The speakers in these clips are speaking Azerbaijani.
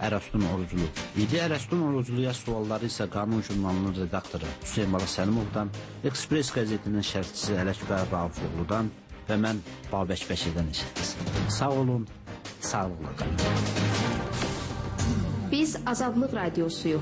Ərəstun Oruclu idi. Ərəstun Orucluya sualları isə Qanun jurnalının redaktoru Hüseyin Bala Səlimovdan, Ekspres qəzetinin şərhçisi Ələkbər Raufoğludan və mən Babək Bəşirdən eşitdiniz. Sağ olun, sağlıqla qalın. Biz Azadlıq Radiosuyuq.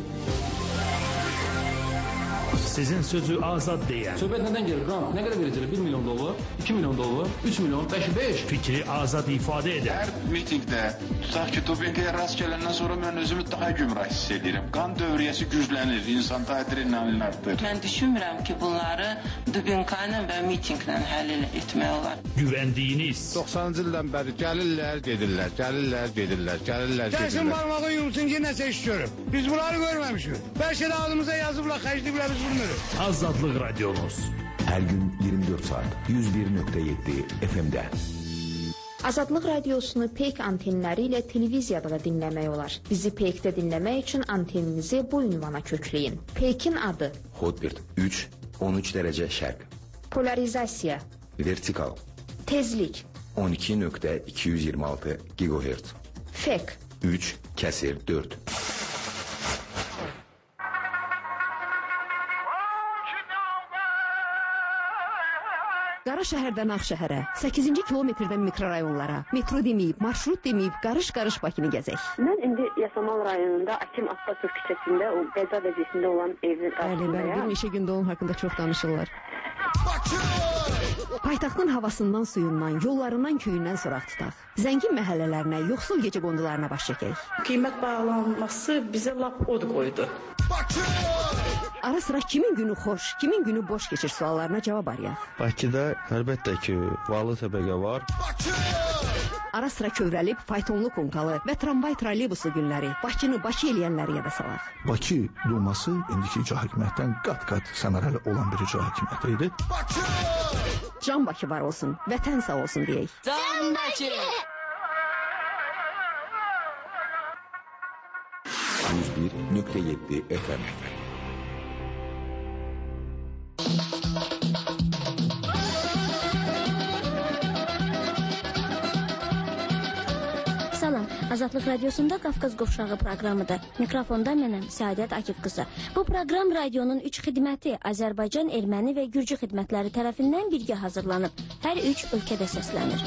Sizin sözü azad deyən. Söhbət nədən gelir? Qan, nə qədər verəcəklər? 1 milyon dollar, 2 milyon dollar, 3 milyon, 5. Fikri azad ifadə edən. Hər mitingdə, tutaq ki, Dubinqaya rast gələndən sonra mən özümü daha gümrah hiss edirəm. Qan dövriyyəsi güclənir, insan adrenalin artır. Mən düşünmürəm ki, bunları Dubinqayla və mitinglə həll etmək olar. Güvəndiyiniz. 90-cı ildən bəri gəlirlər, gedirlər, gəlirlər, gedirlər, gəlirlər, gedirlər. Gəlsin barmağın yumsun ki, nəsə iş görüb. Biz bunları görməmişik. Bəlkə də ağzımıza yazıblar, xərcliyiblər, biz bilmirik. Azadlıq Radyomuz. Her gün 24 saat 101.7 FM'de. Azadlıq Radiosunu PEYK antenləri ilə televiziyada da dinləmək olar. Bizi PEYK-də dinləmək üçün anteninizi bu ünvana kökləyin. PEYK-in adı Hotbird 3, 13 derece şərq. Polarizasiya. Vertikal. Tezlik. 12.226 GHz. FEK. 3, kəsir 4. Qara şəhərdən Ağşəhərə, 8-ci kilometrdən mikrorayonlara, metro deməyib, marşrut deməyib, qarış-qarış Bakını gəzək. Mən indi Yasamal rayonunda Akim Abbasov küçəsində o qəza vəziyyətində olan evin qarşısındayım. Bəli, bir neçə gündə onun haqqında çox danışırlar. Paytaxtın havasından, suyundan, yollarından, köyündən soraq tutaq. Zəngin məhəllələrinə, yoxsul gecə qondularına baş çəkək. Qiymət bağlanması bizə lap od qoydu. Ara sıra kimin günü xoş, kimin günü boş keçir suallarına cavab arayaq. Bakıda əlbəttə ki, varlı təbəqə var. Ara sıra kövrəlib, faytonlu konkalı və tramvay trolleybusu günləri, Bakını Bakı eləyənləri yada salaq. Bakı Duması indiki icra hakimiyyətdən qat-qat səmərəli olan bir icra hakimiyyəti idi. Can Bakı var olsun, vətən sağ olsun deyək. Can Bakı! 101.7 FM. Salam, Azadlıq Radiosunda Qafqaz Qovşağı proqramıdır. Mikrofonda mənəm, Səadət Akif qızı. Bu proqram radionun 3 xidməti Azərbaycan, Erməni və Gürcü xidmətləri tərəfindən birgə hazırlanıb. Hər 3 ölkədə səslənir.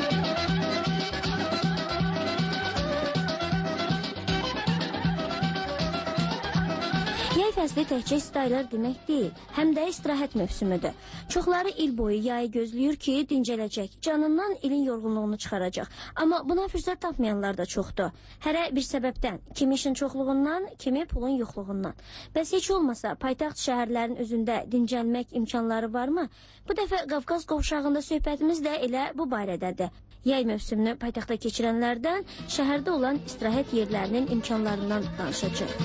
Yay fəsli təkcə istaylar demək deyil, həm də istirahət mövsümüdür. Çoxları il boyu yayı gözləyir ki, dincələcək, canından ilin yorğunluğunu çıxaracaq. Amma buna fürsət tapmayanlar da çoxdur. Hərə bir səbəbdən, kimi işin çoxluğundan, kimi pulun yoxluğundan. Bəs heç olmasa paytaxt şəhərlərin özündə dincəlmək imkanları varmı? Bu dəfə Qafqaz Qovşağında söhbətimiz də elə bu barədədir. Yay mövsümünü paytaxtda keçirənlərdən, şəhərdə olan istirahət yerlərinin imkanlarından danışacaq.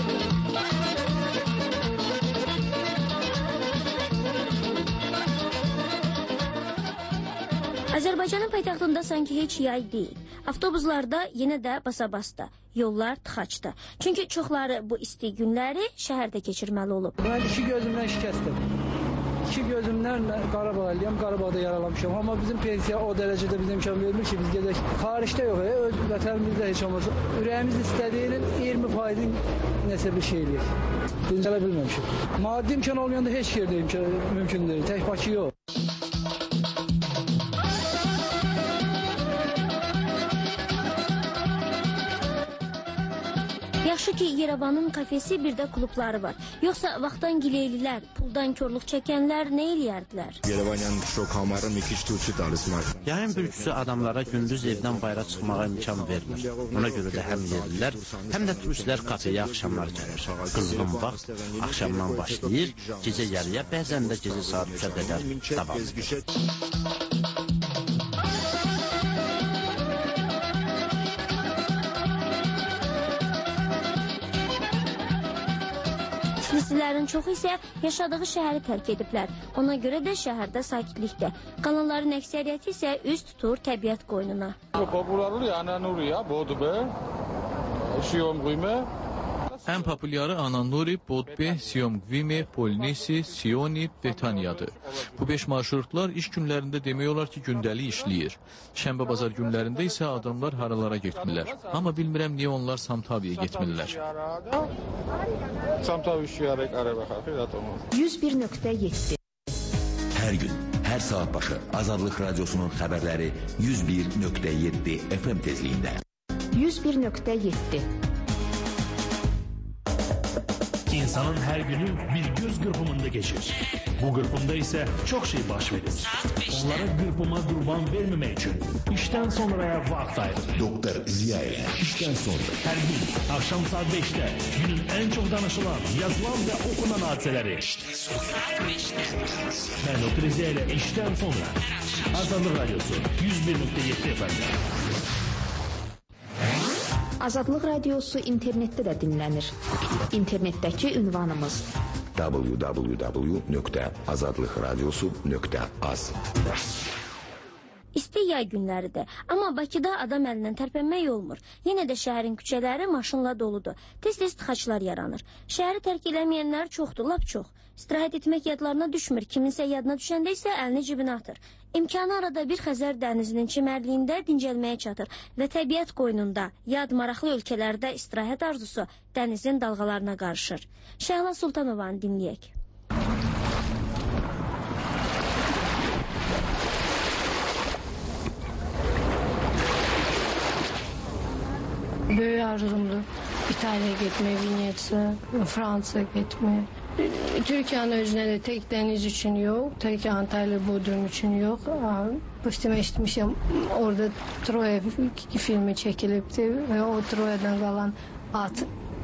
Azərbaycanın paytaxtında sanki heç yay deyil. Avtobuslarda yenə də basa-basta, yollar tıxaçdır. Çünki çoxları bu isti günləri şəhərdə keçirməli olub. Mən 2 gözümdən şikəstəm. 2 gözümdən Qarabağlıyam, Qarabağda yaralamışam. Amma bizim pensiya o dərəcədə bizə imkan vermir ki, biz gedək. Xaricdə yox, öz vətənimizdə heç olmasa. Ürəyimiz istədiyinin 20% nəsə bir şey eləyir. Dincələ bilməmişik. Maddi imkan olmayanda heç yerdə mümkün deyil, tək Bakı yox. Yaxşı ki, Yerevanın kafesi bir də klubları var. Yoxsa vaxtdan gileylilər, puldan körlük çəkənlər nə eləyərdilər? Yayın bürküsü adamlara gündüz evdən bayra çıxmağa imkan vermir. Ona görə də həm yerlilər, həm də turistlər kafeyə axşamlar gəlir. Qızğın vaxt axşamdan başlayır, gecə yarıya, bəzən də gecə saat 3-ə qədər davam edir. Tiflislilərin çoxu isə yaşadığı şəhəri tərk ediblər. Ona görə də şəhərdə sakitlikdir. Qalanların əksəriyyəti isə üz tutur təbiət qoynuna. Ən populyarı Ananuri, Bodbe, Siyomgvimi, Polnisi, Sioni, Betaniyadır. Bu 5 marşrutlar iş günlərində demək olar ki, gündəlik işləyir. Şənbə bazar günlərində isə adamlar haralara getmirlər. Amma bilmirəm niyə onlar Samtaviyə getmirlər. 101.7 Hər gün, hər saat başı Azadlıq Radiosunun xəbərləri 101.7 FM tezliyində. 101.7 İnsanın her günü bir göz kırpımında geçir. Bu kırpımda ise çok şey baş verir. Onlara kırpıma kurban vermemek için işten sonraya vakit ayırır. Doktor Ziya ile işten sonra. Her gün akşam saat 5'te günün en çok danışılan, yazılan ve okunan hadiseleri. Ben Doktor Ziya ile işten sonra. Azadlıq Radyosu 101.7 efendim. Azadlıq Radiosu internetdə də dinlənir. İnternetdəki ünvanımız www.azadlıqradiosu.az. İsti yay günləridir, amma Bakıda adam əlindən tərpənmək olmur. Yenə də şəhərin küçələri maşınla doludur. Tez-tez tıxaclar yaranır. Şəhəri tərk eləməyənlər çoxdur, lap çox. İstirahət etmək yadlarına düşmür, kiminsə yadına düşəndə isə əlini cibinə atır. İmkanı arada bir Xəzər dənizinin çimərliyində dincəlməyə çatır və təbiət qoynunda, yad maraqlı ölkələrdə istirahət arzusu dənizin dalğalarına qarışır. Şəhla Sultanovanı dinləyək. Böyük arzumdur İtaliyaya getmək, Venetsiya, Fransaya getmək. Türkiye'nin özünə də tək dəniz üçün yox, tək Antalya, Bodrum üçün yox. Başıma eşitmişəm, orada Troya filmi çəkilibdi və o Troyadan qalan at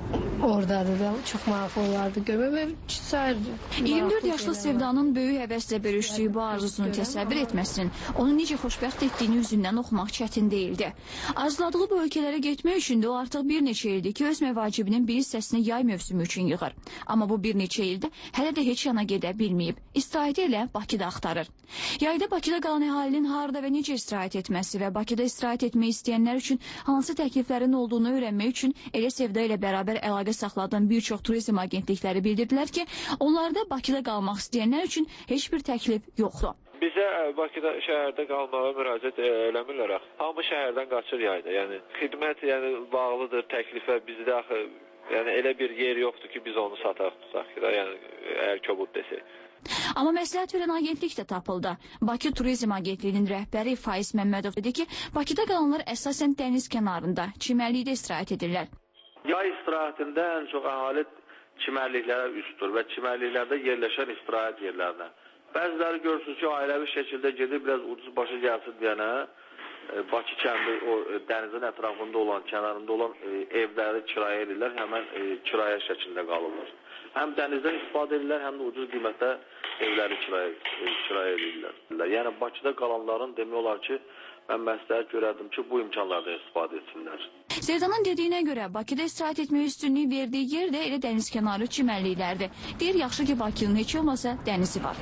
oradadır da, çox maraqlı olardı görmək və sayırdı. 24 yaşlı Sevdanın böyük həvəslə bölüşdüyü bu arzusunu təsəvvür etməsinin, onu necə xoşbəxt etdiyini üzündən oxumaq çətin deyildi. Arzuladığı bu ölkələrə getmək üçün də o artıq bir neçə ildir ki, öz məvacibinin bir hissəsini yay mövsümü üçün yığır. Amma bu bir neçə ildə hələ də heç yana gedə bilməyib. İstirahəti elə Bakıda axtarır. Yayda Bakıda qalan əhalinin harda və necə istirahət etməsi və Bakıda istirahət etmək istəyənlər üçün hansı təkliflərin olduğunu öyrənmək üçün elə Sevda ilə bərabər əlaqə saxladan bir çox turizm agentlikləri bildirdilər ki, onlarda Bakıda qalmaq istəyənlər üçün heç bir təklif yoxdur. Bizə Bakıda şəhərdə qalmağa müraciət eləmirlər. Hamı şəhərdən qaçır yayda. Yəni xidmət bağlıdır təklifə. Bizdə axı elə bir yer yoxdur ki, biz onu sataq tutaq. Yəni əgər kobud desək. Amma məsləhət verən agentlik də tapıldı. Bakı Turizm Agentliyinin rəhbəri Faiz Məmmədov dedi ki, Bakıda qalanlar əsasən dəniz kənarında, çimərlikdə istirahət edirlər. Yay istirahətində ən çox əhali çimərliklərə üstdür və çimərliklərdə yerləşən istirahət yerlərinə. Bəziləri görürsünüz ki, ailəvi şəkildə gedir, biraz ucuz başı gəlsin deyənə, Bakı kəndi o dənizin ətrafında olan, kənarında olan evləri kirayə edirlər, həmən kirayə şəklində qalırlar. Həm dənizdən istifadə edirlər, həm də ucuz qiymətə evləri kirayə edirlər. Yəni Bakıda qalanların demək olar ki, mən məsləhət görərdim ki, bu imkanlardan istifadə etsinlər. Sevdanın dediyinə görə Bakıda istirahət etməyə üstünlüyü verdiyi yer də elə dəniz kənarı çimərliklərdir. Deyir, yaxşı ki, Bakının heç olmasa dənizi var.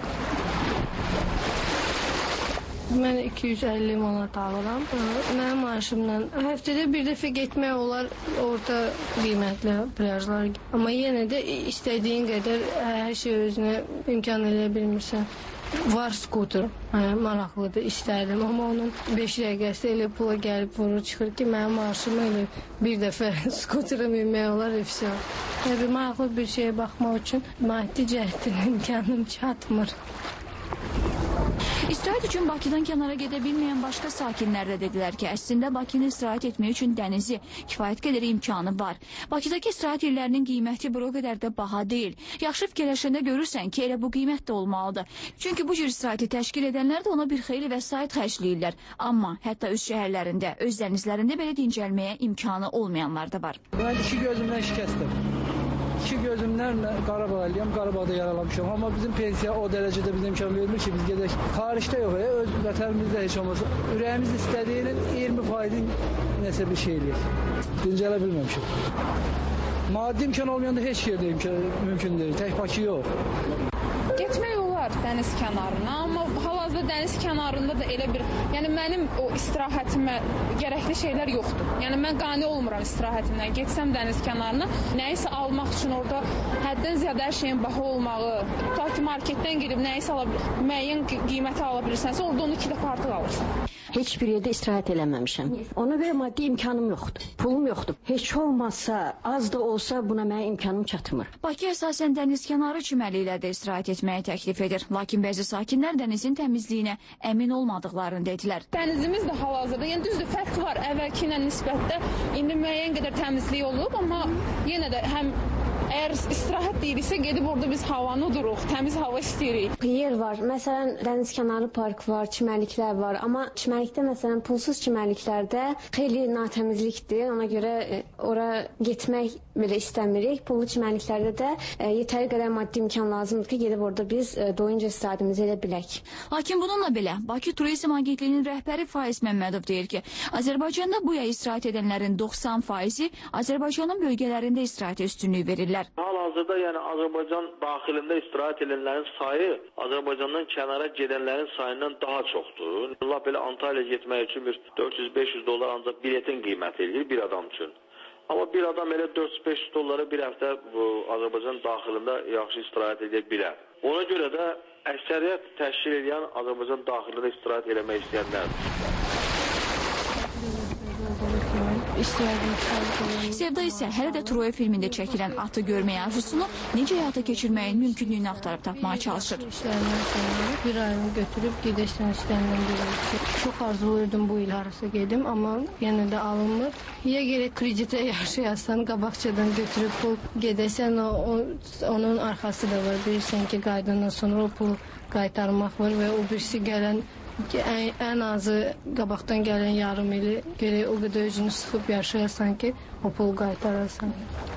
Mən 250 manat alıram. Mənim maaşımla həftədə bir dəfə getmək olar orta qiymətli plyajlar. Amma yenə də istədiyin qədər hər şey özünə imkan eləyə bilmirsən. Var skuter, maraqlıdır, istərdim. Amma onun 5 dəqiqəsi elə pula gəlib vurur çıxır ki, mənim maaşımı elə bir dəfə skuterə minmək olar, efsə. Maraqlı bir şeyə baxmaq üçün maddi cəhətdən imkanım çatmır. İstirahət üçün Bakıdan kənara gedə bilməyən başqa sakinlər də dedilər ki, əslində Bakını istirahət etmək üçün dənizi, kifayət qədər imkanı var. Bakıdakı istirahət yerlərinin qiyməti bir o qədər də baha deyil. Yaxşı fikirləşəndə görürsən ki, elə bu qiymət də olmalıdır. Çünki bu cür istirahəti təşkil edənlər də ona bir xeyli vəsait xərcləyirlər. Amma hətta öz şəhərlərində, öz dənizlərində belə dincəlməyə imkanı olmayanlar da var. Mən iki gözümdən şikəstəm. İki gözümdən Qarabağlıyam, Qarabağda yaralamışam. Amma bizim pensiya o dərəcədə bizə imkan vermir ki, biz gedək. Xaricdə yox, öz vətənimizdə heç olmasa. Ürəyimiz istədiyinin 20%-in nəsə bir şey eləyək. Dincələ bilməmişim. Maddi imkan olmayanda heç yerdə mümkün deyil, tək Bakı yox. Getmək olar dəniz kənarına, amma hal-hazırda hal-hazırda dəniz kənarında da elə bir, yəni mənim o istirahətimə gərəkli şeylər yoxdur. Yəni mən qane olmuram istirahətimdən. Getsəm dəniz kənarına, nəyisə almaq üçün orada həddən ziyadə hər şeyin baha olmağı, tutaq ki, marketdən gedib nəyisə müəyyən qiyməti ala bilirsənsə, orada onu 2 dəfə artıq alırsan. Heç bir yerdə istirahət eləməmişəm. Ona görə maddi imkanım yoxdur, pulum yoxdur. Heç olmasa, az da olsa buna mənə imkanım çatmır. Bakı əsasən dənizkənarı çimərliklərdə istirahət etməyi təklif edir. Lakin bəzi sakinlər dənizin təmizliyinə əmin olmadıqlarını dedilər. Dənizimiz də hal-hazırda, yəni düzdür, fərq var əvvəlki ilə nisbətdə. İndi müəyyən qədər təmizlik olub, amma yenə də həm əgər istirahət deyiriksə, gedib orada biz havanı uduruq, təmiz hava istəyirik. Yer var, məsələn, dəniz kənarı park var, çimərliklər var, amma çimərlikdə, məsələn, pulsuz çimərliklərdə xeyli natəmizlikdir, ona görə ora getmək belə istəmirik. Pullu çimərliklərdə də yetəri qədər maddi imkan lazımdır ki, gedib orada biz doyunca istirahətimizi edə bilək. Lakin bununla belə, Bakı Turizm Agentliyinin rəhbəri Faiz Məmmədov deyir ki, Azərbaycanda bu yay istirahət edənlərin 90%-i Azərbaycanın bölgələrində istirahətə üstünlük verirlər. Hal-hazırda yəni Azərbaycan daxilində istirahət edənlərin sayı Azərbaycandan kənara gedənlərin sayından daha çoxdur. Allah belə Antalya getmək üçün bir $400-500 ancaq biletin qiyməti edir bir adam üçün. Amma bir adam elə $400-500 bir həftə bu Azərbaycan daxilində yaxşı istirahət edə bilər. Ona görə də əksəriyyət təşkil edən Azərbaycan daxilində istirahət eləmək istəyənlərdir. Sevda isə hələ də Troya filmində çəkilən atı görməyə arzusunu necə həyata keçirməyin mümkünlüyünü axtarıb tapmağa çalışır. İşlərindən sonra bir ayını götürüb gedəşdən işlərindən biri. Çox arzulayırdım bu il harasa gedim, amma yenə də alınmır. Ya gerek kreditə yaşayasan, qabaqçadan götürüb pul gedəsən, onun arxası da var. Bilirsən ki, qaydandan sonra o pul qaytarmaq var və o birisi gələn ən azı qabaqdan gələn yarım ili gerək o qədər özünü sıxıb yaşayasan ki, o pulu qaytarasan.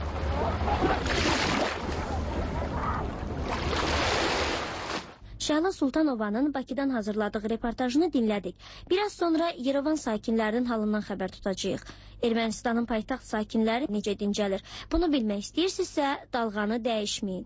Şəhla Sultanovanın Bakıdan hazırladığı reportajını dinlədik. Biraz sonra Yerevan sakinlərinin halından xəbər tutacağıq. Ermənistanın paytaxt sakinləri necə dincəlir? Bunu bilmək istəyirsinizsə, dalğanı dəyişməyin.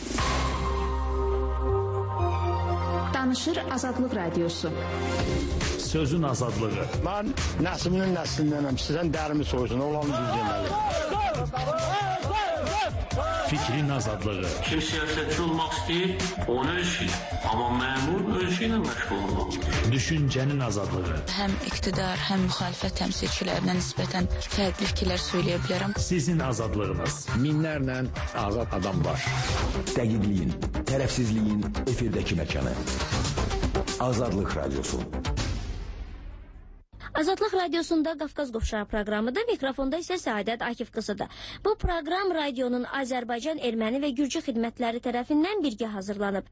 Danışır Azadlıq Radiosu. Sözün azadlığı. Mən nəslinin nəslindənəm. Sizdən dərimi soysun, olanı düz deməli. Fikrin azadlığı. Kim siyasetçi olmaq istəyir, onu ölçür. Amma məmur ölçü ilə məşğul olmaq. Düşüncənin azadlığı. Həm iqtidar, həm müxalifət təmsilçilərinə nisbətən fərqli fikirlər söyləyə bilərəm. Sizin azadlığınız. Minlərlə azad adam var. Dəqiqliyin, tərəfsizliyin efirdəki məkanı. Azadlıq Radiosu. Azadlıq Radiosunda Qafqaz Qovşağı proqramıdır. Mikrofonda isə Səadət Akif qızıdır. Bu proqram radionun Azərbaycan, Erməni və Gürcü xidmətləri tərəfindən birgə hazırlanıb.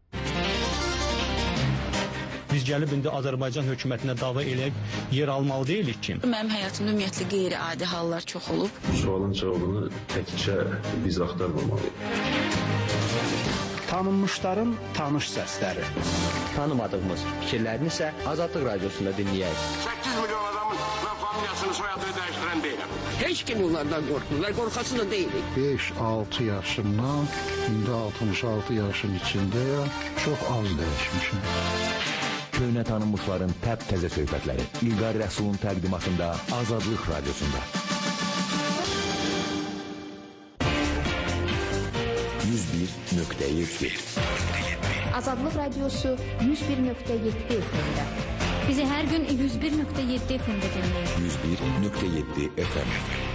Biz gəlib indi Azərbaycan hökumətinə dava eləyib yer almalı deyilik ki. Mənim həyatımda ümumiyyətlə qeyri-adi hallar çox olub. Sualın cavabını təkcə biz axtarmamalıyıq. Tanınmışların tanış səsləri. Tanımadığımız fikirlərini isə Azadlıq Radiosunda dinləyək. 8 milyon adamın mən familiyasını, soyadını dəyişdirən deyiləm. Heç kim onlardan qorxmurlar, qorxası da deyilik. 5-6 yaşımdan, indi 66 yaşın içindəyəm, çox az dəyişmişim. Köhnə tanınmışların təp-təzə söhbətləri. İlqar Rəsulun təqdimatında Azadlıq Radiosunda. 101.7 Azadlıq Radiosu 101.7 FM-də. Bizi hər gün 101.7 FM-də dinləyin. 101.7 FM.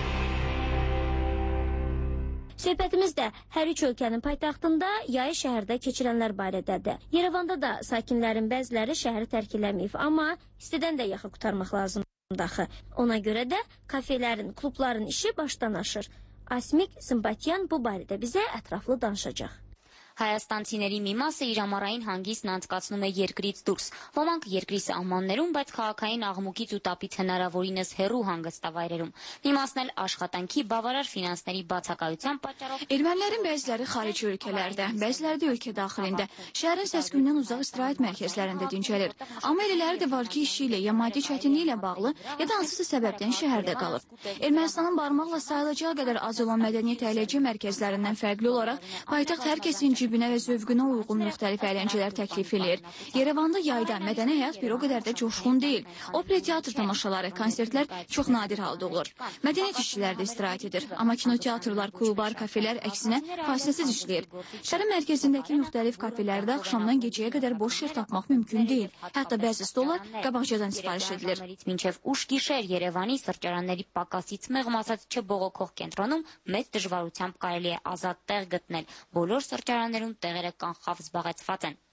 Söhbətimiz də hər üç ölkənin paytaxtında yayı şəhərdə keçirənlər barədədir. Yerevanda da sakinlərin bəziləri şəhəri tərk eləməyib, amma istidən də yaxı qurtarmaq lazımdır. Ona görə də kafelerin, klubların işi başdan aşır. Asmik Sımbatyan bu barədə bizə ətraflı danışacaq. Հայաստանցիների մի մասը իր ամառային հանգիստն անցկացնում է երկրից դուրս։ Ոմանք երկրի սահմաններում, բայց քաղաքային աղմուկից ու տապից հնարավորինս հեռու հանգստավայրերում։ Մի մասն էլ աշխատանքի բավարար ֆինանսների բացակայության պատճառով։ Ermənilərin bəziləri xarici ölkələrdə, bəziləri də ölkə daxilində, şəhərin səs-küyündən uzaq istirahət mərkəzlərində dincəlir. Amma elələri də var ki, işi ilə, ya maddi çətinliyi ilə bağlı, ya da hansısa səbəbdən şəhərdə qalır. Ermənistanın barmaqla sayılacağı qədər az olan mədəniyyət əyləci mərkəzlərindən fərqli olaraq, paytaxt hər kəsin cibinə və zövqünə uyğun müxtəlif əyləncələr təklif edir. Yerevanda yayda mədəni həyat bir o qədər də coşqun deyil. Opera teatr tamaşaları, konsertlər çox nadir halda olur. Mədəniyyət işçiləri də istirahət edir. Amma kinoteatrlar, klublar, kafelər əksinə fasiləsiz işləyir. Şəhərin mərkəzindəki müxtəlif kafelərdə axşamdan gecəyə qədər boş yer tapmaq mümkün deyil. Hətta bəzi stollar qabaqcadan sifariş edilir. Մինչև ուշ գիշեր Երևանի սրճարանների պակասից մեղմացած չբողոքող կենտրոնում մեծ դժվարությամբ կարելի է ազատ տեղ գտնել։ Բոլոր սրճարաններում տեղերը կանխավ զբաղեցված են։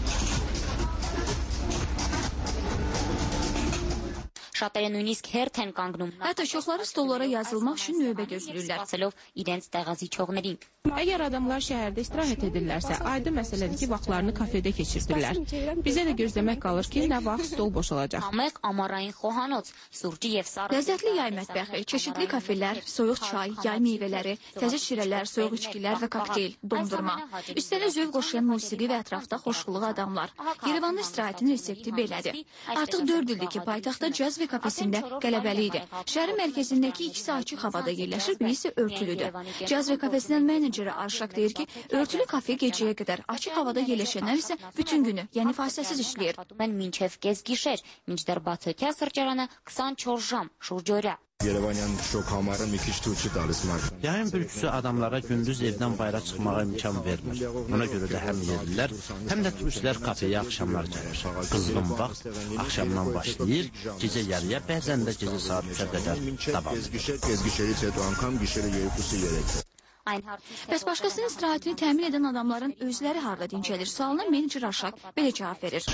Շատերը նույնիսկ հերթ են կանգնում։ Hətta çoxları stollara yazılmaq üçün növbə gözləyirlər. Ասելով իրենց տեղազիչողներին։ Əgər adamlar şəhərdə istirahət edirlərsə, aydın məsələdir ki, vaxtlarını kafedə keçirdirlər. Bizə də gözləmək qalır ki, nə vaxt stol boşalacaq. Համեղ ամառային խոհանոց, սուրճի եւ սառը։ Ləzzətli yay mətbəxi, çeşidli kafelər, soyuq çay, yay meyvələri, təzə şirələr, soyuq içkilər və kokteyl, dondurma. Üstəlik zövq qoşuyan musiqi və ətrafda xoşluq adamlar. Yerevanda istirahətin resepti belədir. Artıq 4 ildir ki, paytaxtda caz və kafesində qələbəli idi. Şəhərin mərkəzindəki ikisi açıq havada yerləşir, biri isə örtülüdür. Caz və kafesinin meneceri Arşaq deyir ki, örtülü kafe gecəyə qədər, açıq havada yerləşənlər isə bütün günü, yəni fasiləsiz işləyir. Mən մինչև կես գիշեր, մինչդեռ բացօթյա սրճարանը 24 ժամ, շուրջօրյա։ Yerevanyan şok hamarı մի քիչ թույլ չի տալիս մարդուն։ Yayın bürküsü adamlara gündüz evdən bayıra çıxmağa imkan vermir. Ona görə də həm yerlilər, həm də turistlər kafeyə axşamlar gəlir. Qızğın vaxt axşamdan başlayır, gecə yarıya, bəzən də gecə saat 3-ə qədər davam edir. Gecgişerից հետո անգամ gişəri 2-3. Bəs başqasının istirahətini təmin edən adamların özləri harda dincəlir? Sualına menecer Arşaq belə cavab verir.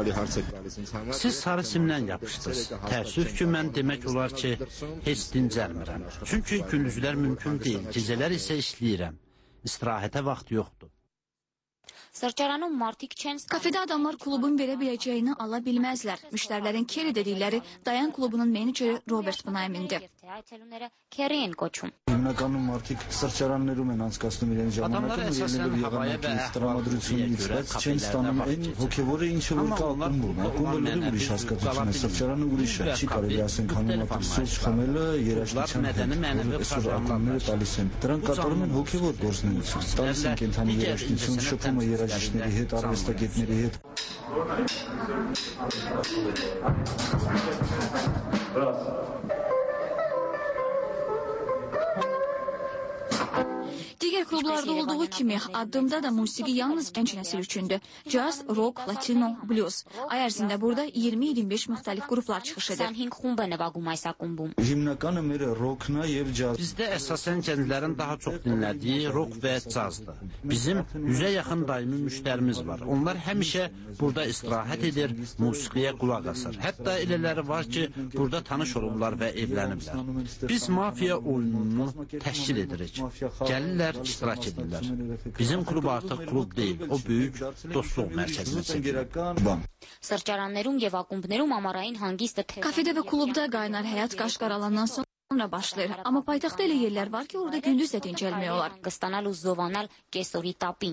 Siz sarı simlə yapışdınız. Təəssüf ki, mən demək olar ki, heç dincəlmirəm. Çünki gündüzlər mümkün deyil, gecələr isə işləyirəm. İstirahətə vaxt yoxdur. Sırçaranın martik çən... Kafedə adamlar klubun verə biləcəyini ala bilməzlər. Müştərilərin Kerry dedikləri dayan klubunun meneceri Robert Bnaymindir. Kerry'in qoçum. Հիմնականում մարդիկ սրճարաններում են անցկացնում իրենց ժամանակը, ելնելով եղանակի տրամադրությունից, բայց չեն ստանում այն հոգևորը, ինչը որ կա ակումբում։ Ակումբը լրիվ ուրիշ հասկացություն է, սրճարանը ուրիշ է։ Չի կարելի ասենք հանրամատիկ սուրճ խմելը երաժշտության հետ, այսօր ակումբները տալիս են։ Դրանք կատարում են հոգևոր գործունեություն, տալիս են կենթանի երաժշտություն, շփումը երաժիշտների հետ, արվեստագետների հետ։ Digər klublarda olduğu kimi addımda da musiqi yalnız gənc nəsil üçündür. Caz, rock, latino, blues. Ay ərzində burada 20-25 müxtəlif qruplar çıxış edir. 25 xumb է նվագում այս ակումբում։ Հիմնականը մեր ռոքն է եւ ջազ։ Bizdə əsasən gənclərin daha çox dinlədiyi rock və cazdır. Bizim 100-ə yaxın daimi müştərimiz var. Onlar həmişə burada istirahət edir, musiqiyə qulaq asır. Hətta elələri var ki, burada tanış olublar və evləniblər. Biz mafiya oyununu təşkil edirik. Gəlirlər, iştirak edirlər. Bizim klub artıq klub deyil, o böyük dostluq mərkəzinə çevrilir. Sırçaranներում եւ ակումբներում ամառային հանգիստը Kafedə və klubda qaynar həyat qaşqaralandan sonra başlayır. Amma paytaxtda elə yerlər var ki, orada gündüz də dincəlmək olar. Կստանալ ու զովանալ կեսօրի տապին։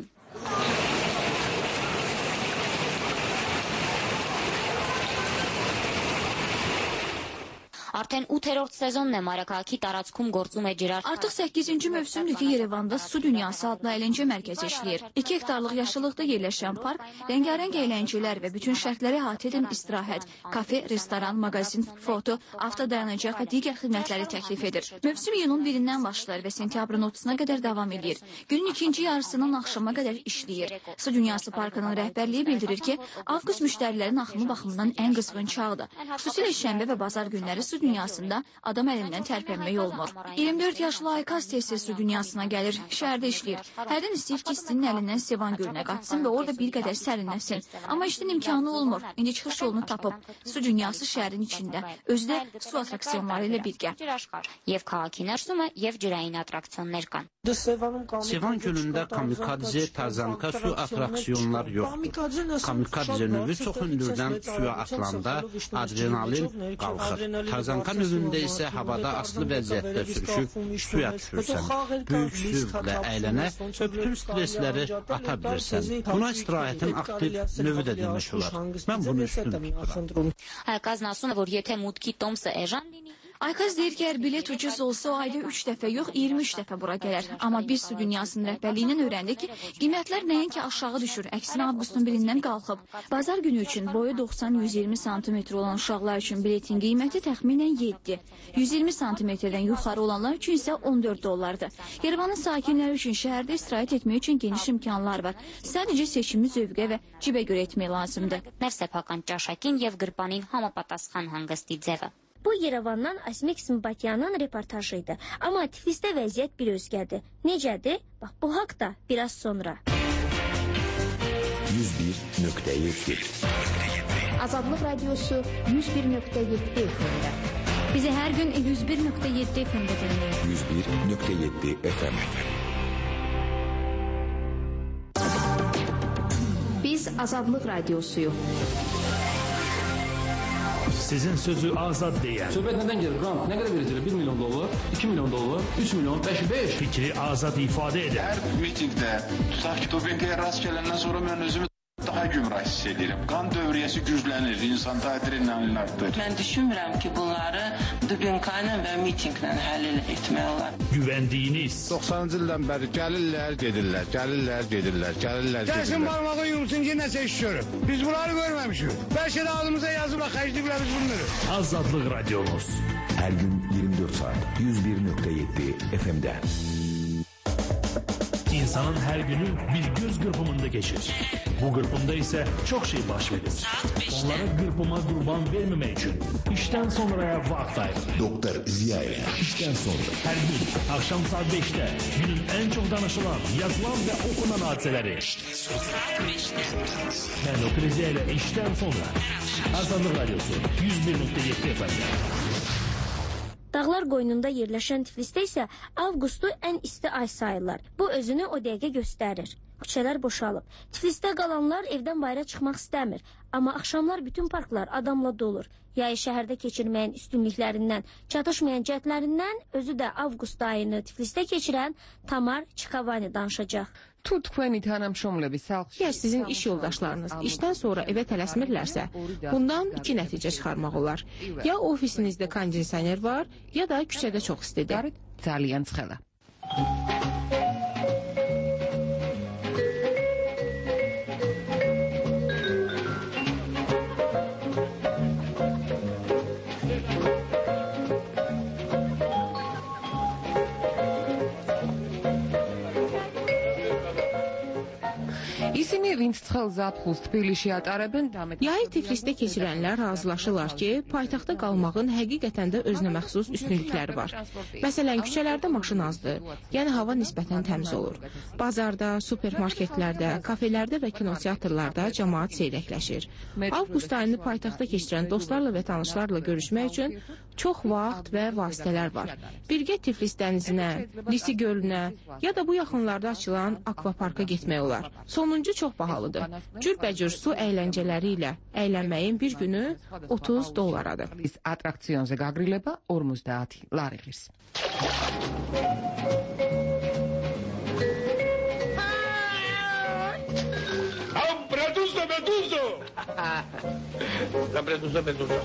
Արդեն 8-րդ սեզոնն է մայրաքաղաքի տարածքում գործում է ջրարխան։ Artıq 8-ci mövsümdür ki, Yerevanda Su Dünyası adlı əyləncə mərkəzi işləyir. 2 hektarlıq yaşıllıqda yerləşən park rəngarəng əyləncələr və bütün şərtləri əhatə edən istirahət, kafe, restoran, mağazin, foto, avto dayanacaq və digər xidmətləri təklif edir. Mövsüm iyunun 1-dən başlayır və sentyabrın 30-na qədər davam edir. Günün ikinci yarısından axşama qədər işləyir. Su Dünyası parkının rəhbərliyi bildirir ki, avqust müştərilərin axımı baxımından ən qızğın çağdır. Xüsusilə şənbə və bazar günləri Su Dünyasında adam əlindən tərpənmək olmur. 24 yaşlı Aykaz tez-tez Su Dünyasına gəlir, şəhərdə işləyir. Hərdən istəyir ki, istinin əlindən Sevan gölünə qaçsın və orada bir qədər sərinləsin. Amma işin imkanı olmur. İndi çıxış yolunu tapıb. Su Dünyası şəhərin içində, özü də su atraksiyonları ilə birgə. Եվ քաղաքի ներսումը եւ ջրային ատրակցիոններ կան։ Sevan gölündə kamikadze, tarzanka su atraksiyonlar yoxdur. Kamikadze növü çox hündürdən suya atılanda adrenalin qalxır. Tarzanka növündə isə havada asılı vəziyyətdə sürüşüb suya düşürsən. Böyük sürətlə əylənə və bütün stresləri ata bilirsən. Buna istirahətin aktiv növü də demək olar. Mən bunu üstün tuturam. Հայկազն ասում է, որ եթե մուտքի տոմսը էժան լինի, Aykaz deyir ki, əgər bilet ucuz olsa, o ayda 3 dəfə yox, 23 dəfə bura gələr. Amma biz Su Dünyasının rəhbərliyindən öyrəndik ki, qiymətlər nəinki aşağı düşür, əksinə avqustun 1-dən qalxıb. Bazar günü üçün boyu 90-120 sm olan uşaqlar üçün biletin qiyməti təxminən 7. 120 sm-dən yuxarı olanlar üçün isə 14 dollardır. Yerevanın sakinləri üçün şəhərdə istirahət etmək üçün geniş imkanlar var. Sadəcə seçimi zövqə və cibə görə etmək lazımdır. Nərsəփական ճաշակին եւ գրպանին համապատասխան hangստի ձևը. Bu Yerevandan Asmik Smbakyanın reportajıydı. Amma Tiflisdə vəziyyət bir özgədir. Necədir? Bax, bu haqda biraz sonra. 101.7 Azadlıq Radiosu 101.7 FM-də. Bizi hər gün 101.7 FM-də dinləyin. 101.7 FM. Biz Azadlıq Radiosuyuq. Sizin sözü azad deyən. Söhbət nədən gelir? Qrant, nə qədər verəcəklər? 1 milyon dollar, 2 milyon dollar, 3 milyon, 5. Fikri azad ifadə edən. Hər mitingdə, tutaq ki, Dobenkaya rast gələndən sonra mən özümü daha gümrah hiss edirəm. Qan dövriyyəsi güclənir, insan adrenalin artır. Mən düşünmürəm ki, bunları Dobenkayla və mitinglə həll etmək olar. Güvəndiyiniz. 90-cı ildən bəri gəlirlər, gedirlər, gəlirlər, gedirlər, gəlirlər, gedirlər. Gəlsin barmağı yumsun ki, nəsə iş görüb. Biz bunları görməmişik. Bəlkə də ağzımıza yazıbla xərcləyiblər biz bunları. Azadlıq Radiomuz. Hər gün 24 saat 101.7 FM'də. İnsanın hər günü bir göz qırpımında geçir. Bu qırpımda isə çox şey baş verir. Onlara qırpıma qurban verməmək üçün işdən sonraya vaxt ayırır. Doktor Ziyaev. İşdən sonra. Hər gün axşam saat 5'te günün en çok danışılan, yazılan ve okunan hadisələri. Ben Doktor Ziyaev ile işten sonra. Azadlıq Radyosu 101.7 FM'de. Dağlar qoynunda yerləşən Tiflisdə isə avqustu ən isti ay sayılır. Bu özünü o dəqiqə göstərir. Küçələr boşalıb. Tiflisdə qalanlar evdən bayıra çıxmaq istəmir. Amma axşamlar bütün parklar adamla dolur. Yayı şəhərdə keçirməyin üstünlüklərindən, çatışmayan cəhətlərindən özü də avqust ayını Tiflisdə keçirən Tamar Çikavani danışacaq. Əgər sizin iş yoldaşlarınız işdən sonra evə tələsmirlərsə, bundan 2 nəticə çıxarmaq olar. Ya ofisinizdə kondisioner var, ya da küçədə çox istidir. Yayı Tiflisdə keçirənlər razılaşırlar ki, paytaxtda qalmağın həqiqətən də özünə məxsus üstünlükləri var. Məsələn, küçələrdə maşın azdır, yəni hava nisbətən təmiz olur. Bazarda, supermarketlərdə, kafelərdə və kinoteatrlarda cəmaat seyrəkləşir. Avqust ayını paytaxtda keçirən dostlarla və tanışlarla görüşmək üçün çox vaxt və vasitələr var. Birgə Tiflis dənizinə, Lisi gölünə ya da bu yaxınlarda açılan akvaparka getmək olar. Sonuncu çox bahalıdır. Cürbəcür su əyləncələri ilə əylənməyin bir günü 30 dollaradır. Atraksiyonza qagriləbə 50 lariğirs. Meduzo, meduzo! La meduzo, meduzo.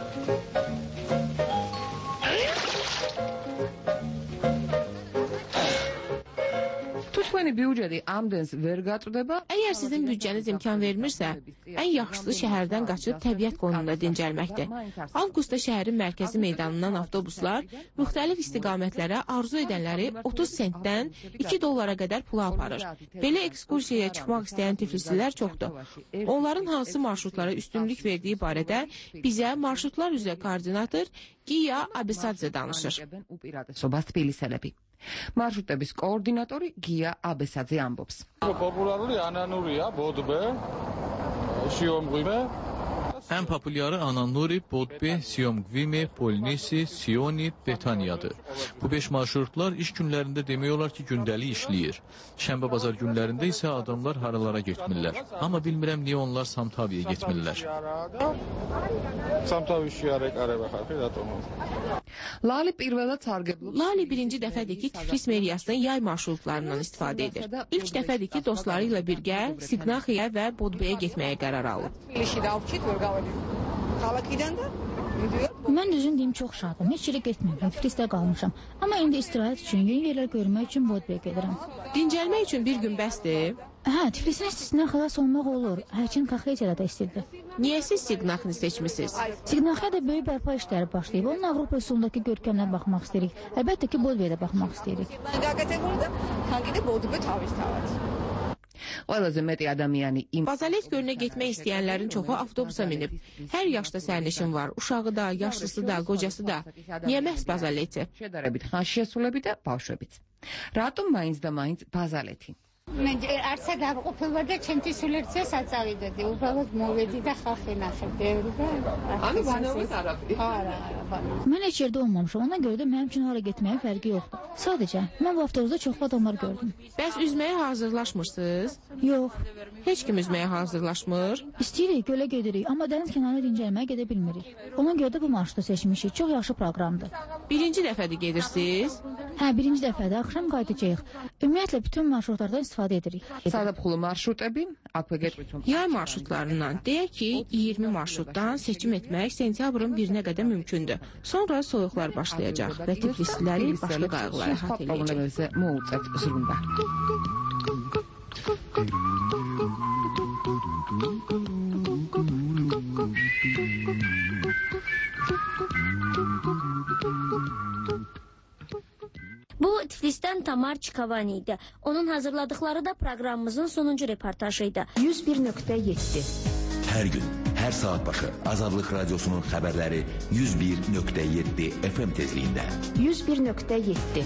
Əgər sizin büdcəniz imkan vermirsə, ən yaxşısı şəhərdən qaçıb təbiət qoynunda dincəlməkdir. Avqustda şəhərin mərkəzi meydanından avtobuslar müxtəlif istiqamətlərə arzu edənləri 30 sentdən 2 dollara qədər pula aparır. Belə ekskursiyaya çıxmaq istəyən tiflislilər çoxdur. Onların hansı marşrutlara üstünlük verdiyi barədə bizə marşrutlar üzrə koordinator Giya Abesadze danışır. Marşrutების კოორდინატორი გია აბესაძე ამბობს. Populārული ანანურია, ბოდბე, სიომღვიმე. Ən populyarı Ananuri, Bodbe, Siyomgvimi, Polnisi, Sioni, Betaniyadır. Bu 5 marşrutlar iş günlərində demək olar ki, gündəlik işləyir. Şənbə bazar günlərində isə adamlar haralara getmirlər. Amma bilmirəm niyə onlar Samtaviyyə getmirlər. Lali birinci dəfədir ki, Tiflis meriyasının yay marşrutlarından istifadə edir. İlk dəfədir ki, dostları ilə birgə Signaxiyə və Bodbeyə getməyə qərar alıb. Mən düzün deyim çox şadım. Heç yerə getmirəm. Tiflisdə qalmışam. Amma indi istirahət üçün, yeni yerlər görmək üçün Bodbey gedirəm. Dincəlmək üçün bir gün bəsdir? Hə, Tiflisin istisindən xilas olmaq olur. Həkim Kaxetiyada da istəyirdi. Niyə siz Siqnaxını seçmisiniz? Siqnaxiyada böyük bərpa işləri başlayıb. Onun Avropa üsulundakı görkəminə baxmaq istəyirik. Əlbəttə ki, Bodbeydə baxmaq istəyirik. Bazalet gölünə getmək istəyənlərin çoxu avtobusa minib. Hər yaşda sərnişin var. Uşağı da, yaşlısı da, qocası da. Niyə məhz Bazaleti? Rahatım mayınızda mayınız Bazaleti. Arsa darıqıpıllarda çenti sülürsə sacağıdır. Ubalıd müvədidə xalqı naxırdır. Mən heç yerdə olmamışam. Ona görə də mənim üçün hara getməyə fərqi yoxdur. Sadəcə, mən bu avtobusda çoxlu adamlar gördüm. Bəs üzməyə hazırlaşmırsınız? Yox. Heç kim üzməyə hazırlaşmır? İstəyirik, gölə gedirik, amma dəniz kənarına dincəlməyə gedə bilmirik. Ona görə də bu marşrutu seçmişik. Çox yaxşı proqramdır. Birinci dəfədir gedirsiniz? Hə, birinci dəfədir. Axşam qayıdacağıq. Ümumiyyətlə, bütün marşrutlardan istifadə edirik. Sadapxulu marşrutəbi? Yay marşrutlarından. Deyək ki, 20 marşrutdan seçim etmək sentyabrın 1-nə qədər mümkündür. Sonra soyuqlar başlayacaq və tiflisliləri başqa qayğılara hat eləyəcək. Bu Tiflisdən Tamar Çikavani idi. Onun hazırladıkları da proqramımızın sonuncu reportajıydı. 101.7 Hər gün, hər saat başı Azadlıq Radiosunun xəbərləri 101.7 FM tezliyində. 101.7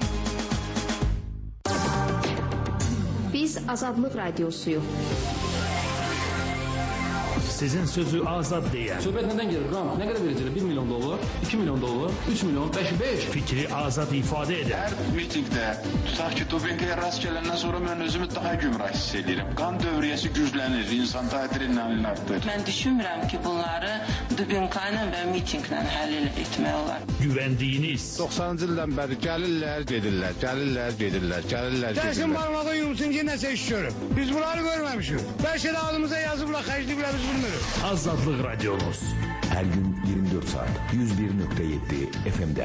Biz Azadlıq Radiosuyuq. Sizin sözü azad deyən. Söhbət nədən gelir? Qram, nə qədər verəcəklər? 1 milyon dollar, 2 milyon dollar, 3 milyon, 5. Fikri azad ifadə edən. Hər mitingdə, tutaq ki, dopinqaya rast gələndən sonra mən özümü daha gümrah hiss edirəm. Qan dövriyyəsi güclənir, insan adrenalin artır. Mən düşünmürəm ki, bunları dopinqla və mitinqlə həll etmək olar. Güvəndiyiniz. 90-cı ildən bəri gəlirlər, gedirlər, gəlirlər, gedirlər, gəlirlər, gedirlər. Gəlsin barmağı yumsun ki, nəsə iş görür. Biz bunları görməmişik. Bəlkə də ağlımıza yazıblar, xərcliyiblər, biz bilmirik. Azadlıq Radiomuz. Hər gün 24 saat 101.7 FM'də.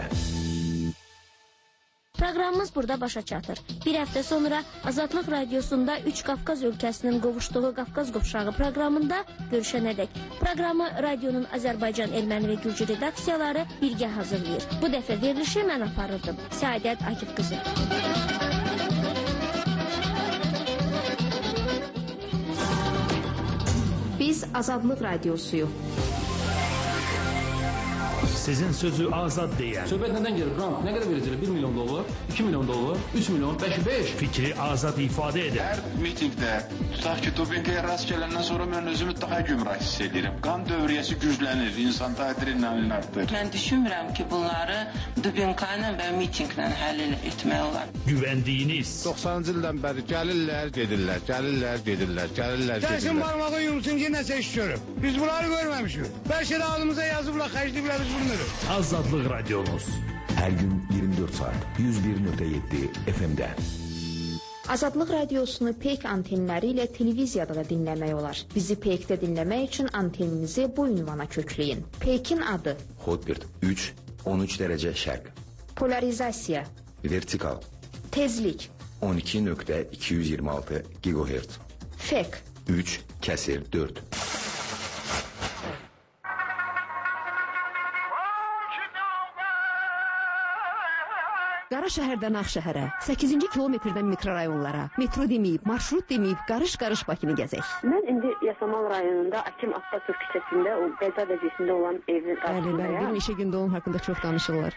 Proqramımız burada başa çatır. Bir həftə sonra Azadlıq Radiosunda 3 Qafqaz ölkəsinin qovuşduğu Qafqaz qovşağı proqramında görüşənədək. Proqramı radionun Azərbaycan, Erməni və Gürcü redaksiyaları birgə hazırlayır. Bu dəfə verilişi mən aparırdım. Səadət Akif qızı. Biz Azadlıq Radiosuyuq. Sizin sözü azad deyən. Söhbət nədən gelir? Qram, nə qədər verəcəklər? 1 milyon dollar, 2 milyon dollar, 3 milyon, 5. Fikri azad ifadə edən. Hər mitingdə, tutaq ki, dopinqaya rast gələndən sonra mən özümü daha gümrah hiss edirəm. Qan dövriyyəsi güclənir, insanda adrenalin artır. Mən düşünmürəm ki, bunları dopinqla və mitinqlə həll etmək olar. Güvəndiyiniz. 90-cı ildən bəri gəlirlər, gedirlər, gəlirlər, gedirlər, gəlirlər, gedirlər. Gəlsin barmağı yumsun ki, nəsə iş görür. Biz bunları görməmişik. Bəlkə də ağlımıza yazıblar, xərcliyiblər, biz bilmirik. Azadlıq Radiomuz. Hər gün 24 saat 101.7 FM'də. Azadlıq Radiosunu Peyk antenləri ilə televiziyada da dinləmək olar. Bizi Peykdə dinləmək üçün anteninizi bu ünvana kökləyin. Peykin adı Hotbird 3, 13 dərəcə şərq. Polarizasiya, Vertikal tezlik, 12.226 GHz. fek, 3/4. Qara şəhərdən Ağşəhərə, 8-ci kilometrdən mikrorayonlara, metro deməyib, marşrut deməyib, qarış-qarış Bakını gəzək. Mən indi Yasamal rayonunda Akim Abbasov küçəsində o qəza vəziyyətində olan evin qarşısındayım. Bəli, bir neçə gündə onun haqqında çox danışırlar.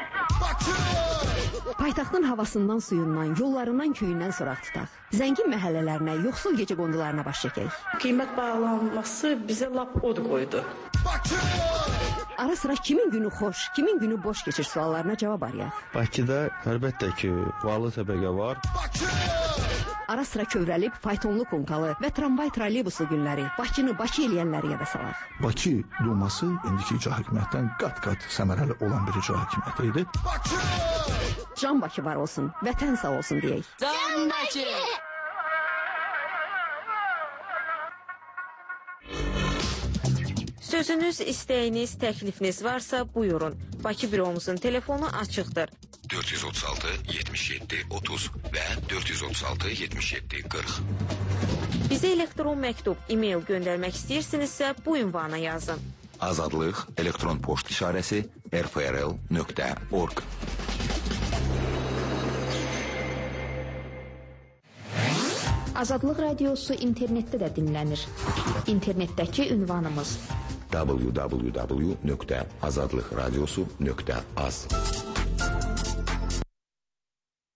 Paytaxtın havasından, suyundan, yollarından, köyündən soraq tutaq. Zəngin məhəllələrinə, yoxsul gecəqondularına baş çəkək. Qiymət bağlanması bizə lap od qoydu. Ara sıra kimin günü xoş, kimin günü boş keçir suallarına cavab arayaq. Bakıda əlbəttə ki, varlı təbəqə var. Ara sıra kövrəlib, faytonlu konkalı və tramvay trolleybusu günləri Bakını Bakı eləyənləri yada salaq. Bakı Duması indiki icra hakimiyyətdən qat-qat səmərəli olan bir icra hakimiyyəti idi. Can Bakı var olsun, vətən sağ olsun deyək. Can Bakı! Sözünüz, istəyiniz, təklifiniz varsa buyurun. Bakı büromuzun telefonu açıqdır. 436 77 30 və 436 77 40. Bizə elektron məktub, e-mail göndərmək istəyirsinizsə bu ünvana yazın. Azadlıq elektron poçt işarəsi rfrl.org. Azadlıq radiosu internetdə də dinlənir. İnternetdəki ünvanımız www.azadlıqradiosu.az